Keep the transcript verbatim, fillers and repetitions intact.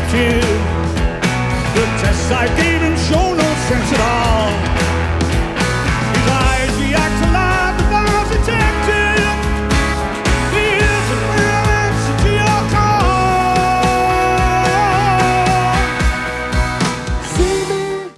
to. The tests I gave him show no sense at all.